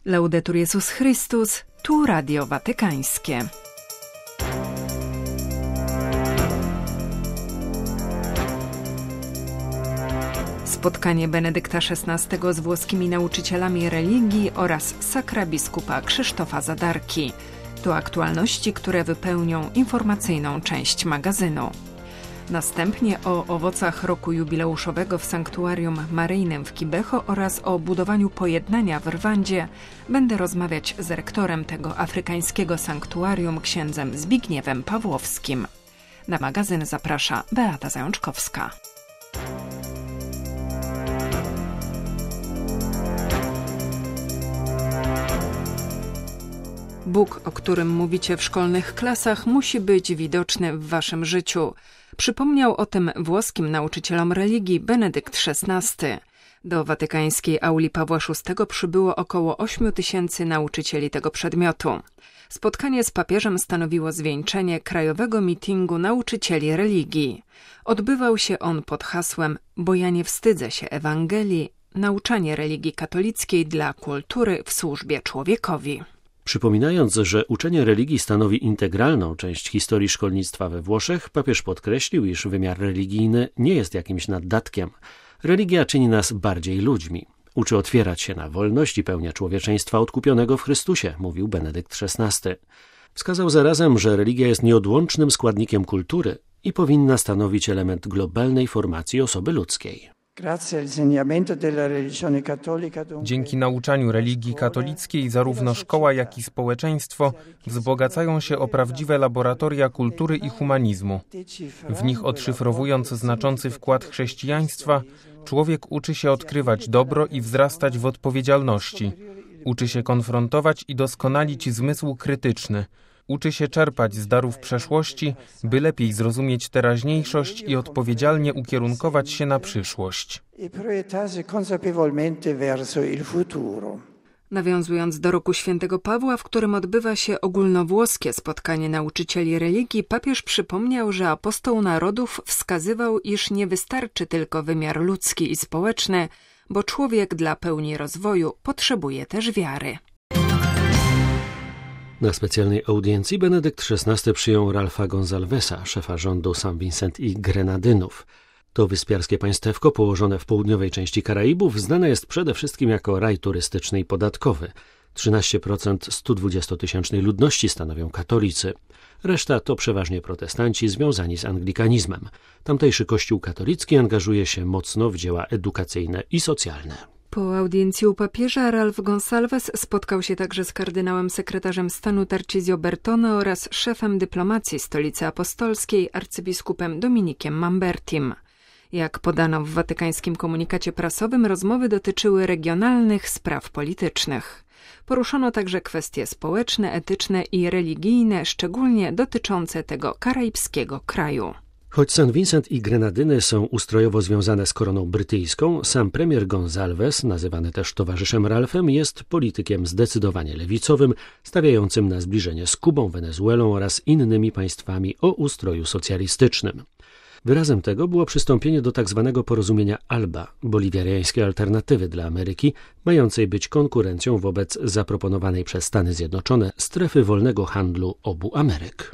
Laudetur Jezus Chrystus, tu Radio Watykańskie. Spotkanie Benedykta XVI z włoskimi nauczycielami religii oraz sakra biskupa Krzysztofa Zadarki. To aktualności, które wypełnią informacyjną część magazynu. Następnie o owocach roku jubileuszowego w Sanktuarium Maryjnym w Kibeho oraz o budowaniu pojednania w Rwandzie będę rozmawiać z rektorem tego afrykańskiego sanktuarium, księdzem Zbigniewem Pawłowskim. Na magazyn zaprasza Beata Zajączkowska. Bóg, o którym mówicie w szkolnych klasach, musi być widoczny w waszym życiu. Przypomniał o tym włoskim nauczycielom religii Benedykt XVI. Do watykańskiej auli Pawła VI przybyło około 8 000 nauczycieli tego przedmiotu. Spotkanie z papieżem stanowiło zwieńczenie krajowego mitingu nauczycieli religii. Odbywał się on pod hasłem „Bo ja nie wstydzę się Ewangelii, nauczanie religii katolickiej dla kultury w służbie człowiekowi”. Przypominając, że uczenie religii stanowi integralną część historii szkolnictwa we Włoszech, papież podkreślił, iż wymiar religijny nie jest jakimś naddatkiem. Religia czyni nas bardziej ludźmi. Uczy otwierać się na wolność i pełnię człowieczeństwa odkupionego w Chrystusie, mówił Benedykt XVI. Wskazał zarazem, że religia jest nieodłącznym składnikiem kultury i powinna stanowić element globalnej formacji osoby ludzkiej. Dzięki nauczaniu religii katolickiej zarówno szkoła, jak i społeczeństwo wzbogacają się o prawdziwe laboratoria kultury i humanizmu. W nich odszyfrowując znaczący wkład chrześcijaństwa, człowiek uczy się odkrywać dobro i wzrastać w odpowiedzialności. Uczy się konfrontować i doskonalić zmysł krytyczny. Uczy się czerpać z darów przeszłości, by lepiej zrozumieć teraźniejszość i odpowiedzialnie ukierunkować się na przyszłość. Nawiązując do roku Świętego Pawła, w którym odbywa się ogólnowłoskie spotkanie nauczycieli religii, papież przypomniał, że apostoł narodów wskazywał, iż nie wystarczy tylko wymiar ludzki i społeczny, bo człowiek dla pełni rozwoju potrzebuje też wiary. Na specjalnej audiencji Benedykt XVI przyjął Ralfa Gonsalvesa, szefa rządu San Vicente i Grenadynów. To wyspiarskie państewko położone w południowej części Karaibów znane jest przede wszystkim jako raj turystyczny i podatkowy. 13% 120-tysięcznej ludności stanowią katolicy. Reszta to przeważnie protestanci związani z anglikanizmem. Tamtejszy kościół katolicki angażuje się mocno w dzieła edukacyjne i socjalne. Po audiencji u papieża Ralf Gonsalves spotkał się także z kardynałem sekretarzem stanu Tarcisio Bertone oraz szefem dyplomacji Stolicy Apostolskiej, arcybiskupem Dominikiem Mambertim. Jak podano w watykańskim komunikacie prasowym, rozmowy dotyczyły regionalnych spraw politycznych. Poruszono także kwestie społeczne, etyczne i religijne, szczególnie dotyczące tego karaibskiego kraju. Choć San Vincent i Grenadyny są ustrojowo związane z koroną brytyjską, sam premier Gonsalves, nazywany też towarzyszem Ralfem, jest politykiem zdecydowanie lewicowym, stawiającym na zbliżenie z Kubą, Wenezuelą oraz innymi państwami o ustroju socjalistycznym. Wyrazem tego było przystąpienie do tzw. porozumienia ALBA, boliwiańskiej alternatywy dla Ameryki, mającej być konkurencją wobec zaproponowanej przez Stany Zjednoczone strefy wolnego handlu obu Ameryk.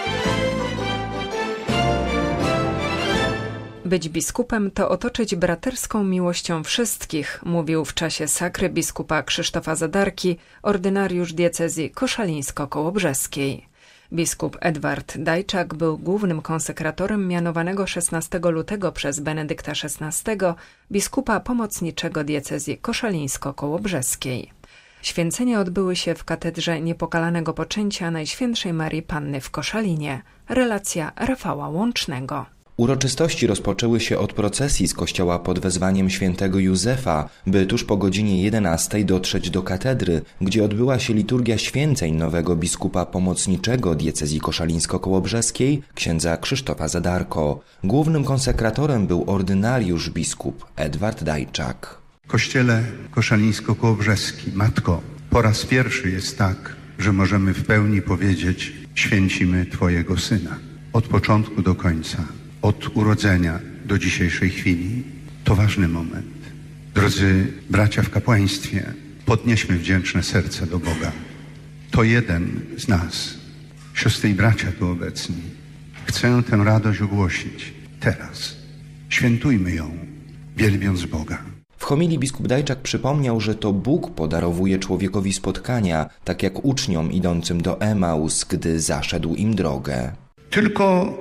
Być biskupem to otoczyć braterską miłością wszystkich, mówił w czasie sakry biskupa Krzysztofa Zadarki, ordynariusz diecezji koszalińsko-kołobrzeskiej. Biskup Edward Dajczak był głównym konsekratorem mianowanego 16 lutego przez Benedykta XVI biskupa pomocniczego diecezji koszalińsko-kołobrzeskiej. Święcenia odbyły się w katedrze Niepokalanego Poczęcia Najświętszej Marii Panny w Koszalinie. Relacja Rafała Łącznego. Uroczystości rozpoczęły się od procesji z kościoła pod wezwaniem świętego Józefa, by tuż po godzinie 11 dotrzeć do katedry, gdzie odbyła się liturgia święceń nowego biskupa pomocniczego diecezji koszalińsko-kołobrzeskiej, księdza Krzysztofa Zadarko. Głównym konsekratorem był ordynariusz biskup Edward Dajczak. Kościele koszalińsko-kołobrzeski, Matko, po raz pierwszy jest tak, że możemy w pełni powiedzieć: święcimy Twojego Syna. Od początku do końca. Od urodzenia do dzisiejszej chwili. To ważny moment. Drodzy bracia w kapłaństwie, Podnieśmy wdzięczne serce do Boga. To jeden z nas, siostry i bracia tu obecni, chce tę radość ogłosić teraz. Świętujmy ją, wielbiąc Boga. W homilii biskup Dajczak przypomniał, że to Bóg podarowuje człowiekowi spotkania, tak jak uczniom idącym do Emaus, gdy zaszedł im drogę. Tylko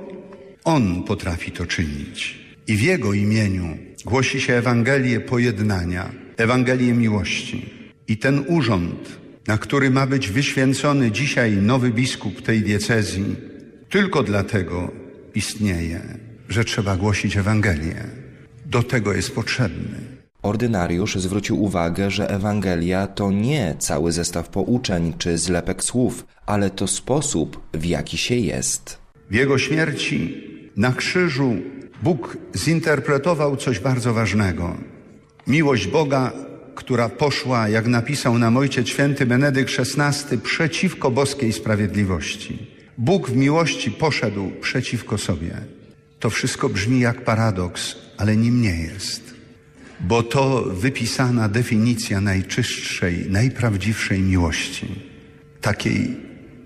On potrafi to czynić. I w Jego imieniu głosi się Ewangelię pojednania, Ewangelię miłości. I ten urząd, na który ma być wyświęcony dzisiaj nowy biskup tej diecezji, tylko dlatego istnieje, że trzeba głosić Ewangelię. Do tego jest potrzebny. Ordynariusz zwrócił uwagę, że Ewangelia to nie cały zestaw pouczeń czy zlepek słów, ale to sposób, w jaki się jest. W Jego śmierci na krzyżu Bóg zinterpretował coś bardzo ważnego. Miłość Boga, która poszła, jak napisał nam Ojciec Święty Benedykt XVI, przeciwko boskiej sprawiedliwości. Bóg w miłości poszedł przeciwko sobie. To wszystko brzmi jak paradoks, ale nim nie jest. Bo to wypisana definicja najczystszej, najprawdziwszej miłości. Takiej,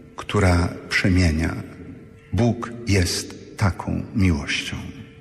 która przemienia. Bóg jest taką miłością.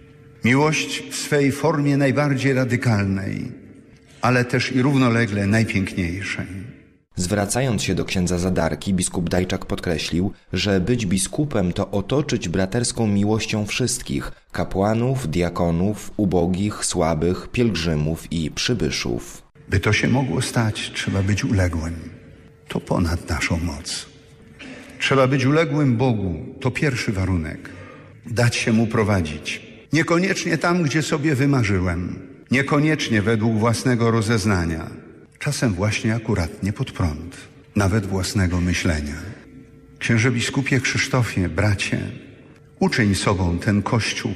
Miłość w swej formie najbardziej radykalnej, ale też i równolegle najpiękniejszej. Zwracając się do księdza Zadarki, biskup Dajczak podkreślił, że być biskupem to otoczyć braterską miłością wszystkich – kapłanów, diakonów, ubogich, słabych, pielgrzymów i przybyszów. By to się mogło stać, trzeba być uległym. To ponad naszą moc. Trzeba być uległym Bogu, to pierwszy warunek. Dać się Mu prowadzić. Niekoniecznie tam, gdzie sobie wymarzyłem. Niekoniecznie według własnego rozeznania. Czasem właśnie akuratnie pod prąd. Nawet własnego myślenia. Księże biskupie Krzysztofie, bracie, uczyń sobą ten kościół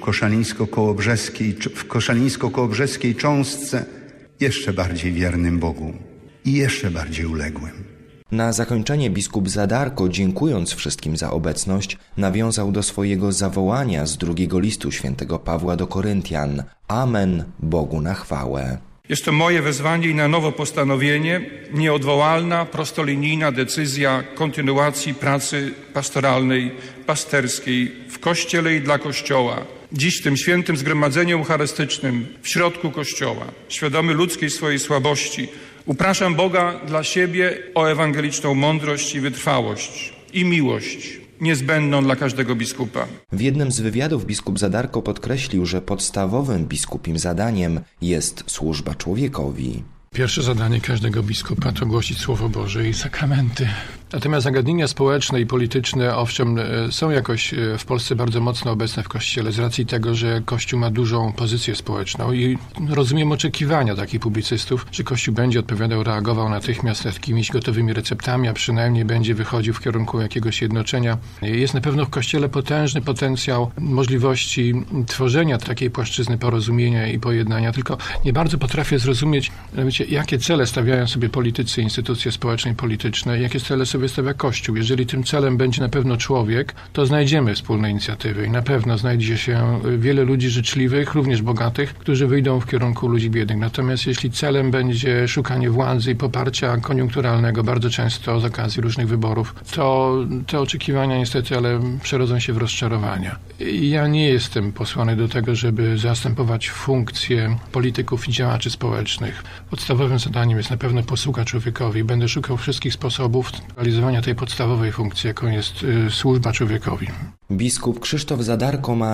w koszalińsko-kołobrzeskiej cząstce jeszcze bardziej wiernym Bogu i jeszcze bardziej uległym. Na zakończenie biskup Zadarko, dziękując wszystkim za obecność, nawiązał do swojego zawołania z drugiego listu świętego Pawła do Koryntian. Amen, Bogu na chwałę. Jest to moje wezwanie i na nowo postanowienie, nieodwołalna, prostolinijna decyzja kontynuacji pracy pastoralnej, pasterskiej w Kościele i dla Kościoła. Dziś w tym świętym zgromadzeniu eucharystycznym w środku Kościoła, świadomy ludzkiej swojej słabości, upraszam Boga dla siebie o ewangeliczną mądrość i wytrwałość i miłość niezbędną dla każdego biskupa. W jednym z wywiadów biskup Zadarko podkreślił, że podstawowym biskupim zadaniem jest służba człowiekowi. Pierwsze zadanie każdego biskupa to głosić Słowo Boże i sakramenty. Natomiast zagadnienia społeczne i polityczne, owszem, są jakoś w Polsce bardzo mocno obecne w Kościele z racji tego, że Kościół ma dużą pozycję społeczną i rozumiem oczekiwania takich publicystów, że Kościół będzie odpowiadał, reagował natychmiast jakimiś gotowymi receptami, a przynajmniej będzie wychodził w kierunku jakiegoś jednoczenia. Jest na pewno w Kościele potężny potencjał możliwości tworzenia takiej płaszczyzny porozumienia i pojednania, tylko nie bardzo potrafię zrozumieć, jakie cele stawiają sobie politycy, instytucje społeczne i polityczne, jakie cele sobie stawia Kościół. Jeżeli tym celem będzie na pewno człowiek, to znajdziemy wspólne inicjatywy i na pewno znajdzie się wiele ludzi życzliwych, również bogatych, którzy wyjdą w kierunku ludzi biednych. Natomiast jeśli celem będzie szukanie władzy i poparcia koniunkturalnego, bardzo często z okazji różnych wyborów, to te oczekiwania niestety, ale przerodzą się w rozczarowania. Ja nie jestem posłany do tego, żeby zastępować funkcje polityków i działaczy społecznych. Podstawowym zadaniem jest na pewno posługa człowiekowi. Będę szukał wszystkich sposobów realizowania tej podstawowej funkcji, jaką jest służba człowiekowi. Biskup Krzysztof Zadarko ma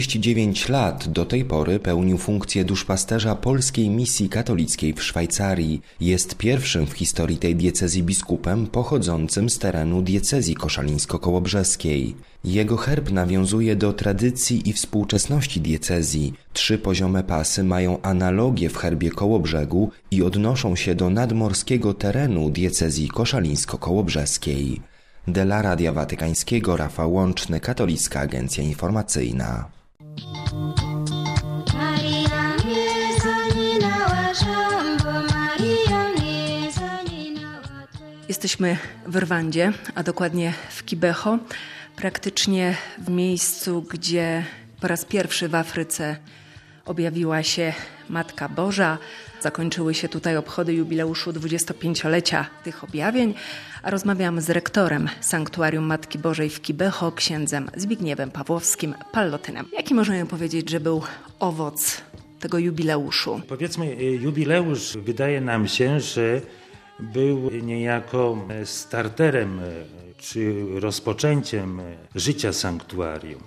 49 lat. Do tej pory pełnił funkcję duszpasterza polskiej misji katolickiej w Szwajcarii. Jest pierwszym w historii tej diecezji biskupem pochodzącym z terenu diecezji koszalińsko-kołobrzeskiej. Jego herb nawiązuje do tradycji i współczesności diecezji. 3 poziome pasy mają analogię w herbie Kołobrzegu i odnoszą się do nadmorskiego terenu diecezji koszalińsko-kołobrzeskiej. Dla Radia Watykańskiego Rafał Łączny, Katolicka Agencja Informacyjna. Jesteśmy w Rwandzie, a dokładnie w Kibeho, praktycznie w miejscu, gdzie po raz pierwszy w Afryce objawiła się Matka Boża. Zakończyły się tutaj obchody jubileuszu 25-lecia tych objawień, a rozmawiam z rektorem Sanktuarium Matki Bożej w Kibeho, księdzem Zbigniewem Pawłowskim, Pallotynem. Jaki możemy powiedzieć, że był owoc tego jubileuszu? Powiedzmy, jubileusz wydaje nam się, że był niejako starterem czy rozpoczęciem życia sanktuarium.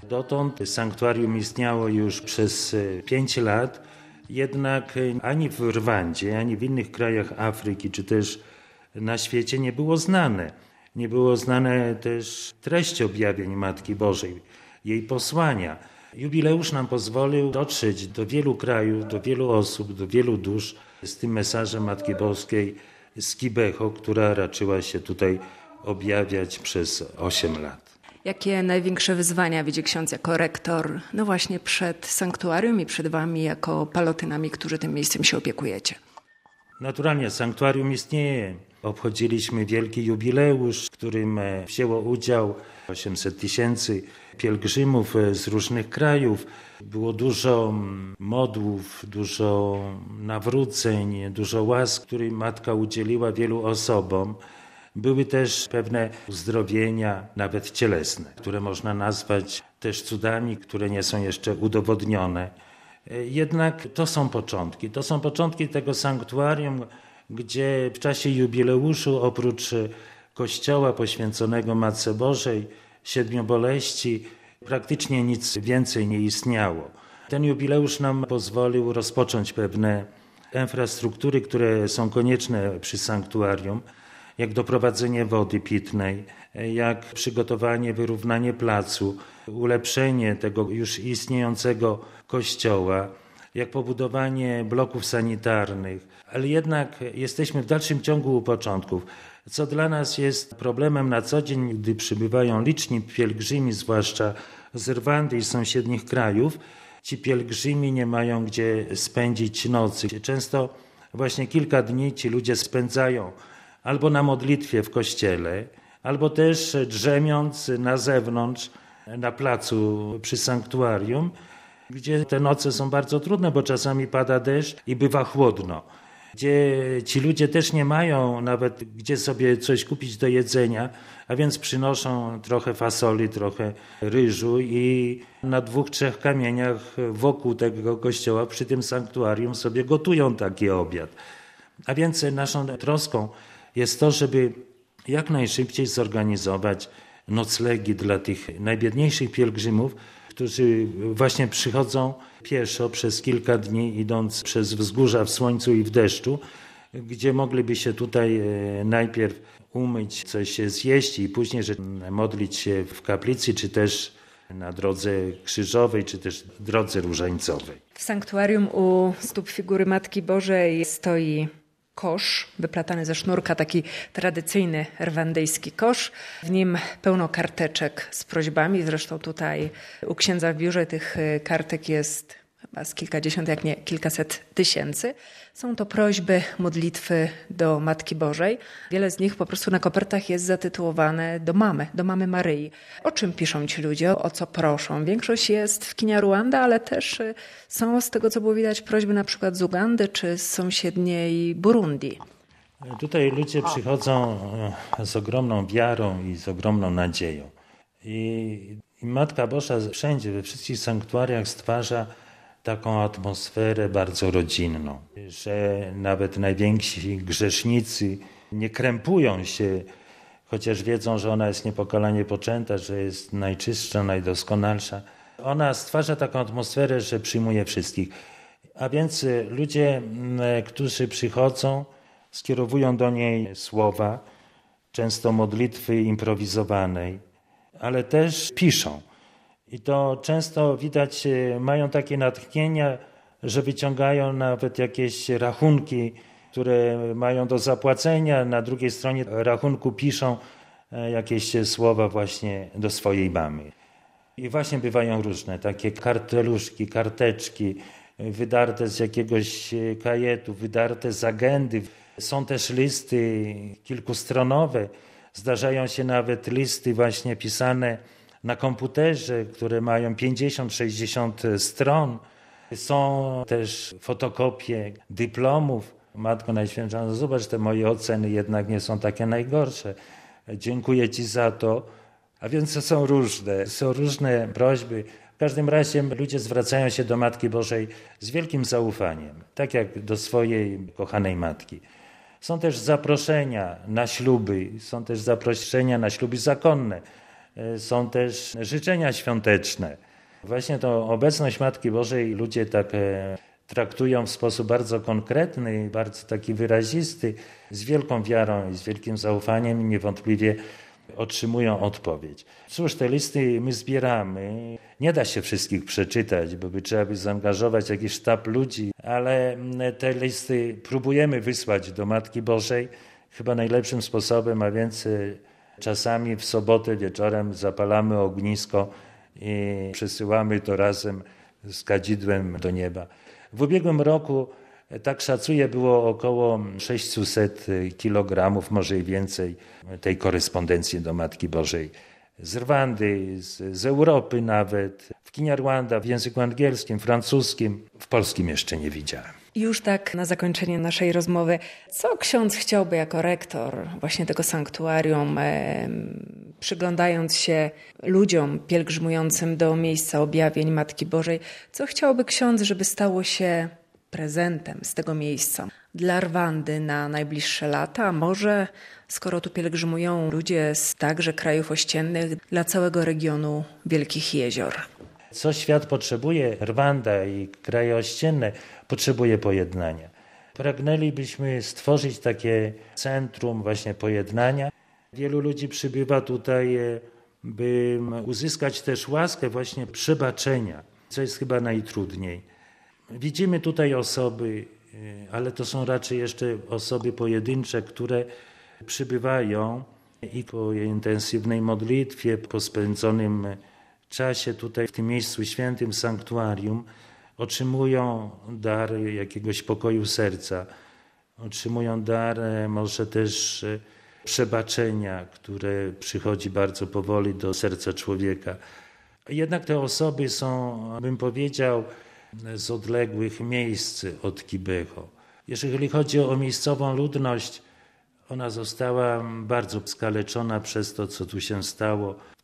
Dotąd sanktuarium istniało już przez 5 lat, jednak ani w Rwandzie, ani w innych krajach Afryki, czy też na świecie nie było znane. Nie było znane też treść objawień Matki Bożej, jej posłania. Jubileusz nam pozwolił dotrzeć do wielu krajów, do wielu osób, do wielu dusz z tym mesażem Matki Boskiej z Kibeho, która raczyła się tutaj objawiać przez 8 lat. Jakie największe wyzwania widzi ksiądz jako rektor, no właśnie przed sanktuarium i przed wami jako palotynami, którzy tym miejscem się opiekujecie? Naturalnie sanktuarium istnieje. Obchodziliśmy wielki jubileusz, w którym wzięło udział 800 000 pielgrzymów z różnych krajów. Było dużo modłów, dużo nawróceń, dużo łask, których Matka udzieliła wielu osobom. Były też pewne uzdrowienia, nawet cielesne, które można nazwać też cudami, które nie są jeszcze udowodnione. Jednak to są początki tego sanktuarium, gdzie w czasie jubileuszu oprócz kościoła poświęconego Matce Bożej, 7 boleści, praktycznie nic więcej nie istniało. Ten jubileusz nam pozwolił rozpocząć pewne infrastruktury, które są konieczne przy sanktuarium, jak doprowadzenie wody pitnej, jak przygotowanie, wyrównanie placu, ulepszenie tego już istniejącego kościoła, jak pobudowanie bloków sanitarnych, ale jednak jesteśmy w dalszym ciągu u początków, co dla nas jest problemem na co dzień, gdy przybywają liczni pielgrzymi, zwłaszcza z Rwandy i sąsiednich krajów. Ci pielgrzymi nie mają gdzie spędzić nocy. Często właśnie kilka dni ci ludzie spędzają albo na modlitwie w kościele, albo też drzemiąc na zewnątrz, na placu przy sanktuarium, gdzie te noce są bardzo trudne, bo czasami pada deszcz i bywa chłodno. Gdzie ci ludzie też nie mają nawet gdzie sobie coś kupić do jedzenia, a więc przynoszą trochę fasoli, trochę ryżu i na 2-3 kamieniach wokół tego kościoła przy tym sanktuarium sobie gotują taki obiad. A więc naszą troską jest to, żeby jak najszybciej zorganizować noclegi dla tych najbiedniejszych pielgrzymów, którzy właśnie przychodzą pieszo przez kilka dni, idąc przez wzgórza w słońcu i w deszczu, gdzie mogliby się tutaj najpierw umyć, coś zjeść i później modlić się w kaplicy, czy też na drodze krzyżowej, czy też drodze różańcowej. W sanktuarium u stóp figury Matki Bożej stoi kosz wyplatany ze sznurka, taki tradycyjny rwandyjski kosz. W nim pełno karteczek z prośbami. Zresztą tutaj u księdza w biurze tych kartek jest chyba z kilkadziesiąt, jak nie kilkaset tysięcy. Są to prośby, modlitwy do Matki Bożej. Wiele z nich po prostu na kopertach jest zatytułowane do mamy Maryi. O czym piszą ci ludzie, o co proszą? Większość jest w Kinyarwanda, ale też są z tego, co było widać, prośby na przykład z Ugandy czy z sąsiedniej Burundi. Tutaj ludzie przychodzą z ogromną wiarą i z ogromną nadzieją. I Matka Boża wszędzie, we wszystkich sanktuariach stwarza taką atmosferę bardzo rodzinną, że nawet najwięksi grzesznicy nie krępują się, chociaż wiedzą, że ona jest niepokalanie poczęta, że jest najczystsza, najdoskonalsza. Ona stwarza taką atmosferę, że przyjmuje wszystkich. A więc ludzie, którzy przychodzą, skierowują do niej słowa, często modlitwy improwizowanej, ale też piszą. I to często widać, mają takie natchnienia, że wyciągają nawet jakieś rachunki, które mają do zapłacenia. Na drugiej stronie rachunku piszą jakieś słowa właśnie do swojej mamy. I właśnie bywają różne takie karteluszki, karteczki, wydarte z jakiegoś kajetu, wydarte z agendy. Są też listy kilkustronowe. Zdarzają się nawet listy właśnie pisane na komputerze, które mają 50-60 stron. Są też fotokopie dyplomów. Matko Najświętsza, no zobacz, te moje oceny jednak nie są takie najgorsze. Dziękuję Ci za to. A więc są różne prośby. W każdym razie ludzie zwracają się do Matki Bożej z wielkim zaufaniem, tak jak do swojej kochanej Matki. Są też zaproszenia na śluby, zakonne, są też życzenia świąteczne. Właśnie tą obecność Matki Bożej ludzie tak traktują w sposób bardzo konkretny, bardzo taki wyrazisty, z wielką wiarą i z wielkim zaufaniem i niewątpliwie otrzymują odpowiedź. Cóż, te listy my zbieramy. Nie da się wszystkich przeczytać, bo trzeba by zaangażować jakiś sztab ludzi, ale te listy próbujemy wysłać do Matki Bożej chyba najlepszym sposobem, a więc czasami w sobotę wieczorem zapalamy ognisko i przesyłamy to razem z kadzidłem do nieba. W ubiegłym roku, tak szacuję, było około 600 kilogramów, może i więcej, tej korespondencji do Matki Bożej. Z Rwandy, z Europy nawet, w Kinyarwanda, w języku angielskim, francuskim, w polskim jeszcze nie widziałem. Już tak na zakończenie naszej rozmowy, co ksiądz chciałby jako rektor właśnie tego sanktuarium, przyglądając się ludziom pielgrzymującym do miejsca objawień Matki Bożej, co chciałby ksiądz, żeby stało się prezentem z tego miejsca dla Rwandy na najbliższe lata, a może, skoro tu pielgrzymują ludzie z także krajów ościennych, dla całego regionu Wielkich Jezior? Co świat potrzebuje, Rwanda i kraje ościenne, potrzebuje pojednania. Pragnęlibyśmy stworzyć takie centrum właśnie pojednania. Wielu ludzi przybywa tutaj, by uzyskać też łaskę właśnie przebaczenia, co jest chyba najtrudniej. Widzimy tutaj osoby, ale to są raczej jeszcze osoby pojedyncze, które przybywają i po intensywnej modlitwie, po spędzonym czasie tutaj w tym miejscu świętym, sanktuarium, otrzymują dar jakiegoś pokoju serca, otrzymują dar może też przebaczenia, które przychodzi bardzo powoli do serca człowieka. Jednak te osoby są, bym powiedział, z odległych miejsc od Kibeho. Jeżeli chodzi o miejscową ludność, ona została bardzo skaleczona przez to, co tu się stało w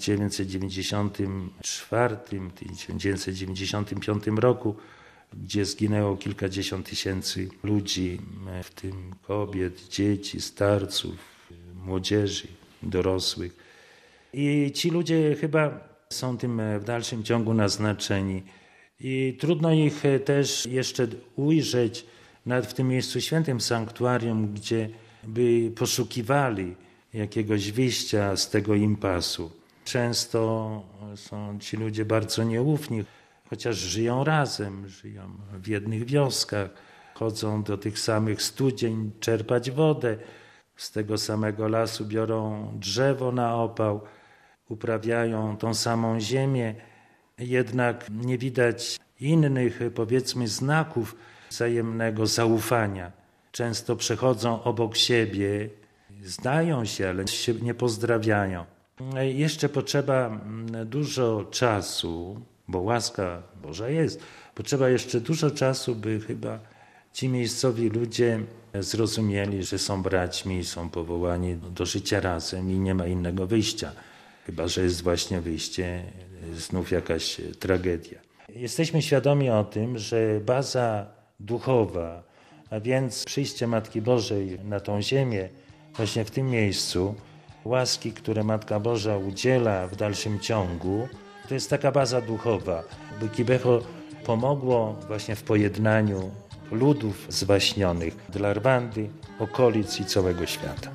1994-1995 roku, gdzie zginęło kilkadziesiąt tysięcy ludzi, w tym kobiet, dzieci, starców, młodzieży, dorosłych. I ci ludzie chyba są tym w dalszym ciągu naznaczeni. I trudno ich też jeszcze ujrzeć nawet w tym miejscu świętym, sanktuarium, gdzie by poszukiwali jakiegoś wyjścia z tego impasu. Często są ci ludzie bardzo nieufni, chociaż żyją razem, żyją w jednych wioskach, chodzą do tych samych studzień czerpać wodę, z tego samego lasu biorą drzewo na opał, uprawiają tą samą ziemię, jednak nie widać innych, powiedzmy, znaków wzajemnego zaufania. Często przechodzą obok siebie, znają się, ale się nie pozdrawiają. Jeszcze potrzeba dużo czasu, bo łaska Boża jest. Potrzeba jeszcze dużo czasu, by chyba ci miejscowi ludzie zrozumieli, że są braćmi i są powołani do życia razem i nie ma innego wyjścia. Chyba że jest właśnie wyjście, znów jakaś tragedia. Jesteśmy świadomi o tym, że baza duchowa, a więc przyjście Matki Bożej na tą ziemię, właśnie w tym miejscu, łaski, które Matka Boża udziela w dalszym ciągu, to jest taka baza duchowa, by Kibeho pomogło właśnie w pojednaniu ludów zwaśnionych dla Rwandy, okolic i całego świata.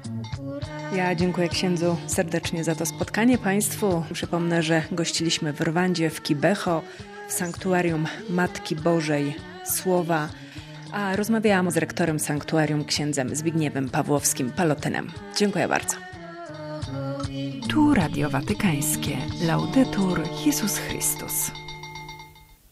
Ja dziękuję księdzu serdecznie za to spotkanie Państwu. Przypomnę, że gościliśmy w Rwandzie, w Kibeho, w sanktuarium Matki Bożej Słowa, a rozmawiałam z rektorem sanktuarium księdzem Zbigniewem Pawłowskim-Palotynem. Dziękuję bardzo. Tu Radio Watykańskie. Laudetur Jezus Chrystus.